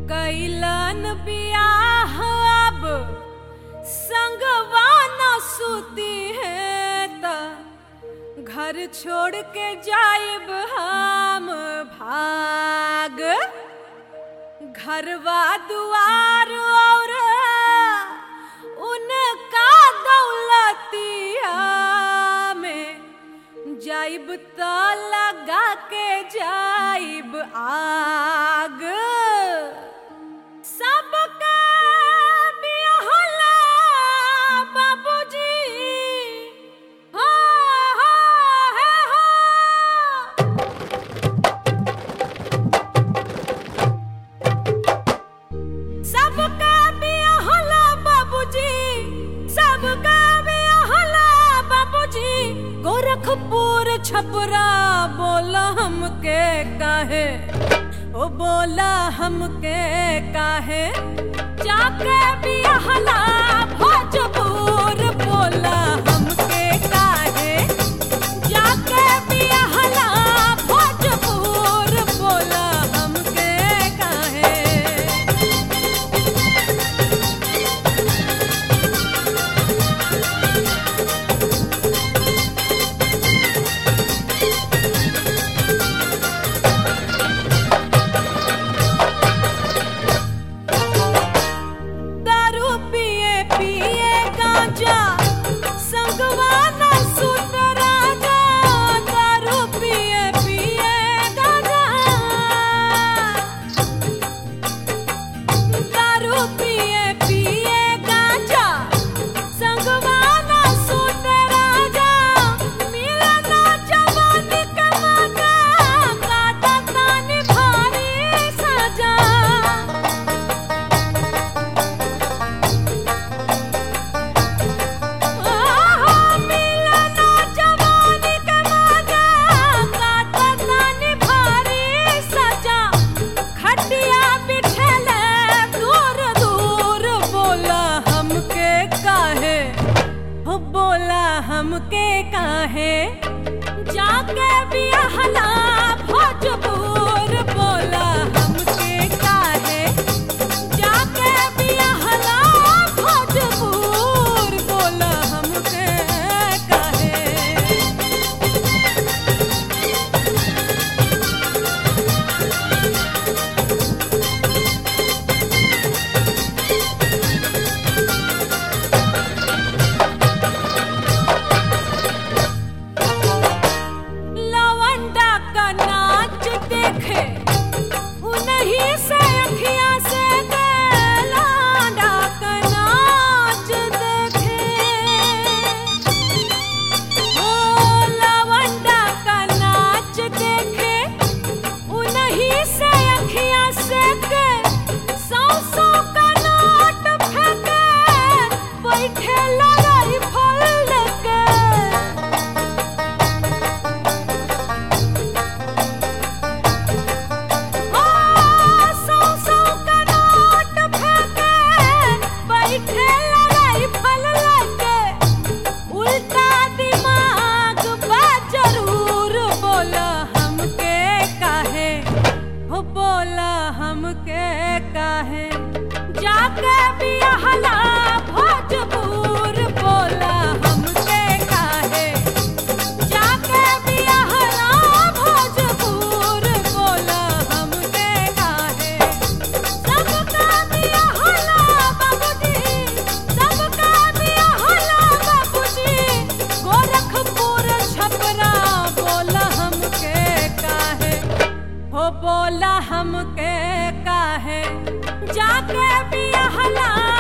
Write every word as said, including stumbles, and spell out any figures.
कैलन बियाह अब संगवा न सूती है ता घर छोड़ के जाइब हम भाग। घरवा दुआर और उनका दौलतिया में जाइब तो लगा के जाइब आग। सबका बियाहला बाबूजी हो हो है हो। सबका बियाहला बाबूजी, सबका बियाहला बाबूजी। गोरखपुर छपरा बोला हमके काहे, ओ बोला हमके काहे। जाके बियाहला भोजपुर बोला हमके काहे। जाके बियाहला भोजपुर बोला हमके काहे। हमके काहे। जाके बियाहला भोजपुर बोला हमके काहे। जाके बियाहला भोजपुर बोला हमके काहे। हमके काहे। जाके बियाहला भोजपुर बोला हमके काहे। जाके बियाहला भोजपुर बोला हमके काहे। सबका बियाहला बाबूजी, सबका बियाहला बाबूजी। गोरखपुर छपरा बोला हमके काहे, हो बोला हमके काहे। जाके बियाहला